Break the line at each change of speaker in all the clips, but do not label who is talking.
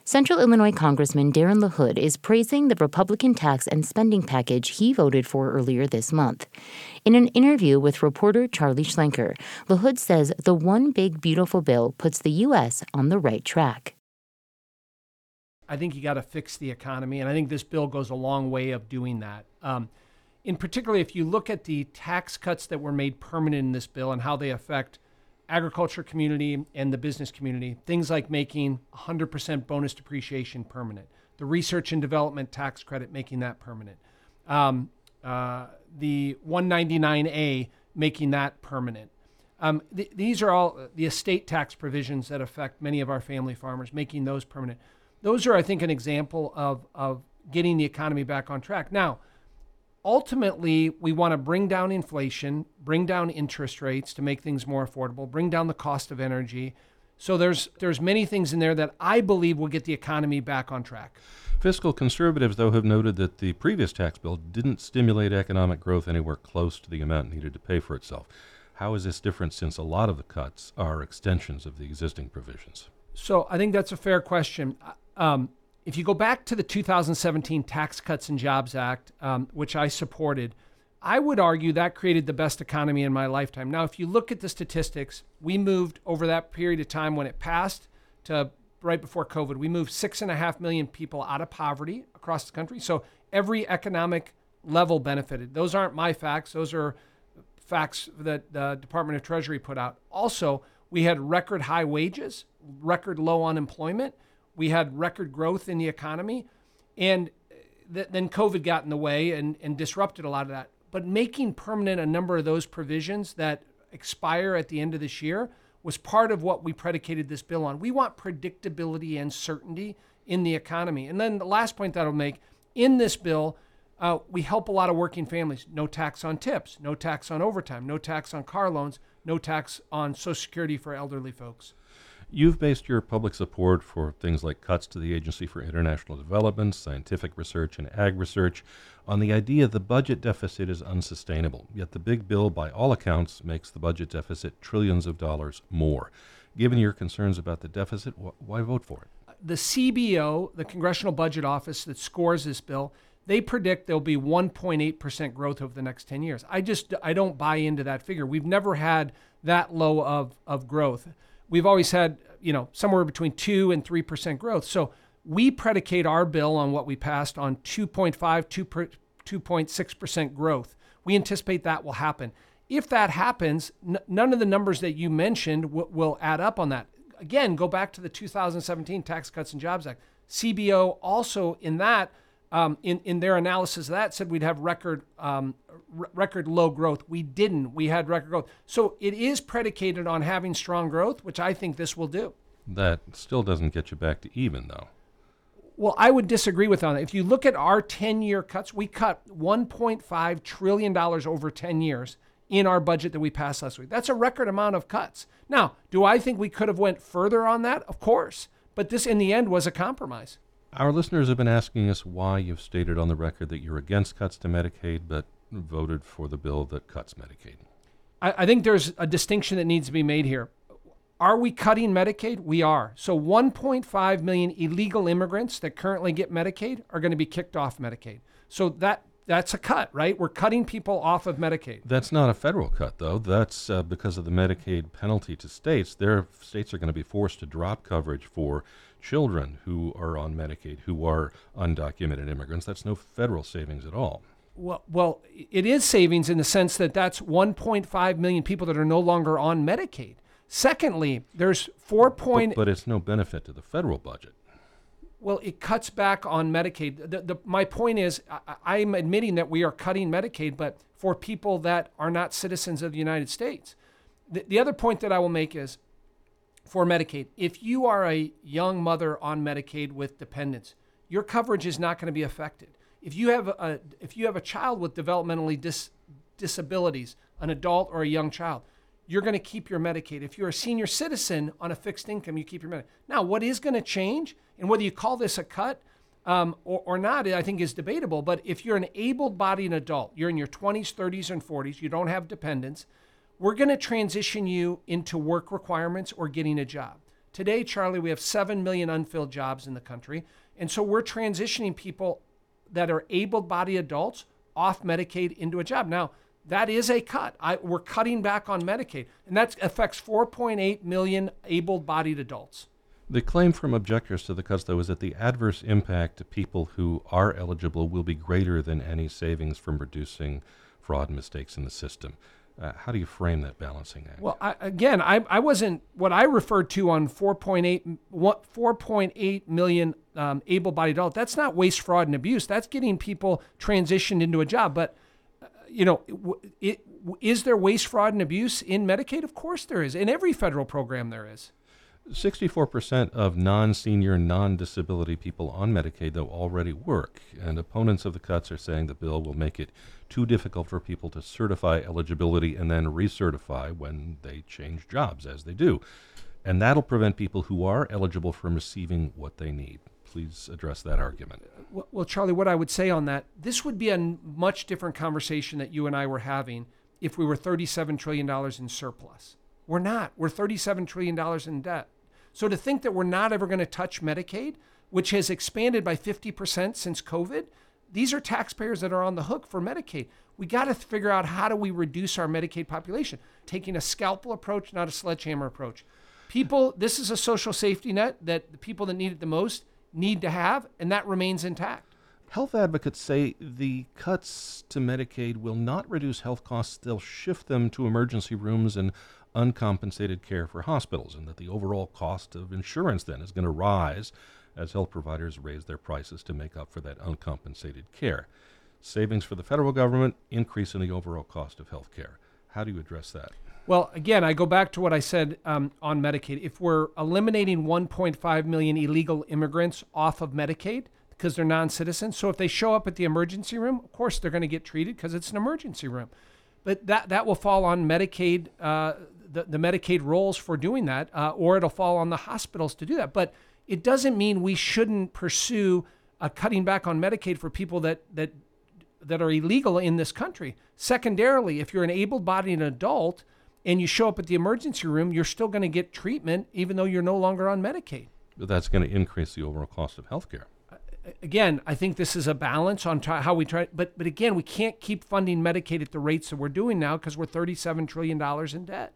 Central Illinois Congressman Darren LaHood is praising the Republican tax and spending package he voted for earlier this month. In an interview with reporter Charlie Schlenker, LaHood says the One Big Beautiful Bill puts the U.S. on the right track.
I think you got to fix the economy, and I think this bill goes a long way of doing that. In particular, if you look at the tax cuts that were made permanent in this bill and how they affect agriculture community and the business community, things like making 100% bonus depreciation permanent, the research and development tax credit making that permanent, the 199A making that permanent. These are all the estate tax provisions that affect many of our family farmers, making those permanent. Those are, I think, an example of getting the economy back on track. Now, ultimately, we want to bring down inflation, bring down interest rates to make things more affordable, bring down the cost of energy. So there's many things in there that I believe will get the economy back on track.
Fiscal conservatives, though, have noted that the previous tax bill didn't stimulate economic growth anywhere close to the amount needed to pay for itself. How is this different since a lot of the cuts are extensions of the existing provisions?
So I think that's a fair question. If you go back to the 2017 Tax Cuts and Jobs Act, which I supported, I would argue that created the best economy in my lifetime. Now, if you look at the statistics, we moved over that period of time when it passed to right before COVID, we moved 6.5 million people out of poverty across the country. So every economic level benefited. Those aren't my facts. Those are facts that the Department of Treasury put out. Also, we had record high wages, record low unemployment. We had record growth in the economy, and then COVID got in the way and disrupted a lot of that. But making permanent a number of those provisions that expire at the end of this year was part of what we predicated this bill on. We want predictability and certainty in the economy. And then the last point that I'll make, in this bill, we help a lot of working families. No tax on tips, no tax on overtime, no tax on car loans, no tax on Social Security for elderly folks.
You've based your public support for things like cuts to the Agency for International Development, scientific research, and ag research on the idea the budget deficit is unsustainable. Yet the big bill, by all accounts, makes the budget deficit trillions of dollars more. Given your concerns about the deficit, why vote for it?
The CBO, the Congressional Budget Office that scores this bill, they predict there'll be 1.8% growth over the next 10 years. I don't buy into that figure. We've never had that low of growth. We've always had, somewhere between 2 and 3% growth. So we predicate our bill on what we passed on 2.6% growth. We anticipate that will happen. If that happens, none of the numbers that you mentioned will add up on that. Again, go back to the 2017 Tax Cuts and Jobs Act. CBO also in that, in their analysis of that, said we'd have record low growth. We didn't. We had record growth. So it is predicated on having strong growth, which I think this will do.
That still doesn't get you back to even, though.
Well, I would disagree with that. If you look at our 10-year cuts, we cut $1.5 trillion over 10 years in our budget that we passed last week. That's a record amount of cuts. Now, do I think we could have went further on that? Of course. But this, in the end, was a compromise.
Our listeners have been asking us why you've stated on the record that you're against cuts to Medicaid, but voted for the bill that cuts Medicaid.
I think there's a distinction that needs to be made here. Are we cutting Medicaid? We are. So 1.5 million illegal immigrants that currently get Medicaid are going to be kicked off Medicaid. So that's a cut, right? We're cutting people off of Medicaid.
That's not a federal cut, though. That's because of the Medicaid penalty to states. Their states are going to be forced to drop coverage for children who are on Medicaid, who are undocumented immigrants. That's no federal savings at all.
Well, it is savings in the sense that that's 1.5 million people that are no longer on Medicaid. Secondly, there's
But it's no benefit to the federal budget.
Well, it cuts back on Medicaid. My point is, I'm admitting that we are cutting Medicaid, but for people that are not citizens of the United States. The other point that I will make is, for Medicaid, if you are a young mother on Medicaid with dependents, your coverage is not going to be affected. If you have a child with developmentally disabilities, an adult or a young child, you're going to keep your Medicaid. If you're a senior citizen on a fixed income, you keep your Medicaid. Now, what is going to change, and whether you call this a cut or not, I think is debatable. But if you're an able-bodied adult, you're in your 20s, 30s, and 40s, you don't have dependents, we're going to transition you into work requirements or getting a job. Today, Charlie, we have 7 million unfilled jobs in the country. And so we're transitioning people that are able-bodied adults off Medicaid into a job. Now, that is a cut. We're cutting back on Medicaid, and that affects 4.8 million able-bodied adults.
The claim from objectors to the cuts, though, is that the adverse impact to people who are eligible will be greater than any savings from reducing fraud and mistakes in the system. How do you frame that balancing act?
Well, I wasn't what I referred to on 4.8 million able-bodied adults. That's not waste, fraud, and abuse. That's getting people transitioned into a job. But is there waste, fraud, and abuse in Medicaid? Of course there is. In every federal program there is.
64% of non-senior, non-disability people on Medicaid, though, already work, and opponents of the cuts are saying the bill will make it too difficult for people to certify eligibility and then recertify when they change jobs, as they do. And that'll prevent people who are eligible from receiving what they need. Please address that argument.
Well, Charlie, what I would say on that, this would be a much different conversation that you and I were having if we were $37 trillion in surplus. We're not. We're $37 trillion in debt. So to think that we're not ever going to touch Medicaid, which has expanded by 50% since COVID, these are taxpayers that are on the hook for Medicaid. We got to figure out how do we reduce our Medicaid population, taking a scalpel approach, not a sledgehammer approach. This is a social safety net that the people that need it the most need to have, and that remains intact.
Health advocates say the cuts to Medicaid will not reduce health costs. They'll shift them to emergency rooms and uncompensated care for hospitals, and that the overall cost of insurance then is going to rise as health providers raise their prices to make up for that uncompensated care. Savings for the federal government, increase in the overall cost of health care. How do you address that?
Well, again, I go back to what I said on Medicaid. If we're eliminating 1.5 million illegal immigrants off of Medicaid because they're non-citizens, so if they show up at the emergency room, of course they're going to get treated because it's an emergency room. But that will fall on Medicaid, the Medicaid rolls for doing that, or it'll fall on the hospitals to do that. But it doesn't mean we shouldn't pursue cutting back on Medicaid for people that are illegal in this country. Secondarily, if you're an able-bodied adult and you show up at the emergency room, you're still going to get treatment even though you're no longer on Medicaid.
But that's going to increase the overall cost of health care.
Again, I think this is a balance on how we try. But again, we can't keep funding Medicaid at the rates that we're doing now because we're $37 trillion in debt.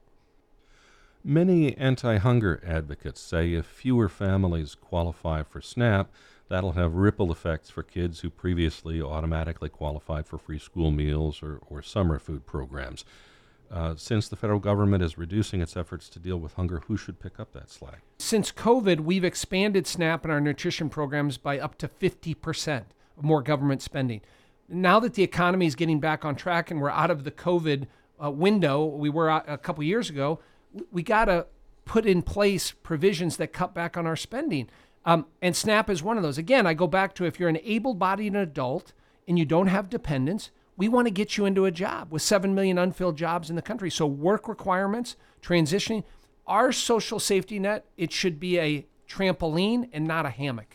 Many anti-hunger advocates say if fewer families qualify for SNAP, that'll have ripple effects for kids who previously automatically qualified for free school meals or summer food programs. Since the federal government is reducing its efforts to deal with hunger, who should pick up that slack?
Since COVID, we've expanded SNAP and our nutrition programs by up to 50% more government spending. Now that the economy is getting back on track and we're out of the COVID window we were a couple years ago, we got to put in place provisions that cut back on our spending. And SNAP is one of those. Again, I go back to if you're an able-bodied adult and you don't have dependents, we want to get you into a job with 7 million unfilled jobs in the country. So work requirements, transitioning, our social safety net, it should be a trampoline and not a hammock.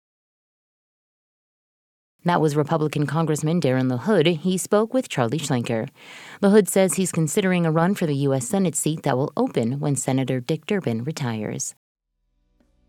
That was Republican Congressman Darren LaHood. He spoke with Charlie Schlenker. LaHood says he's considering a run for the U.S. Senate seat that will open when Senator Dick Durbin retires.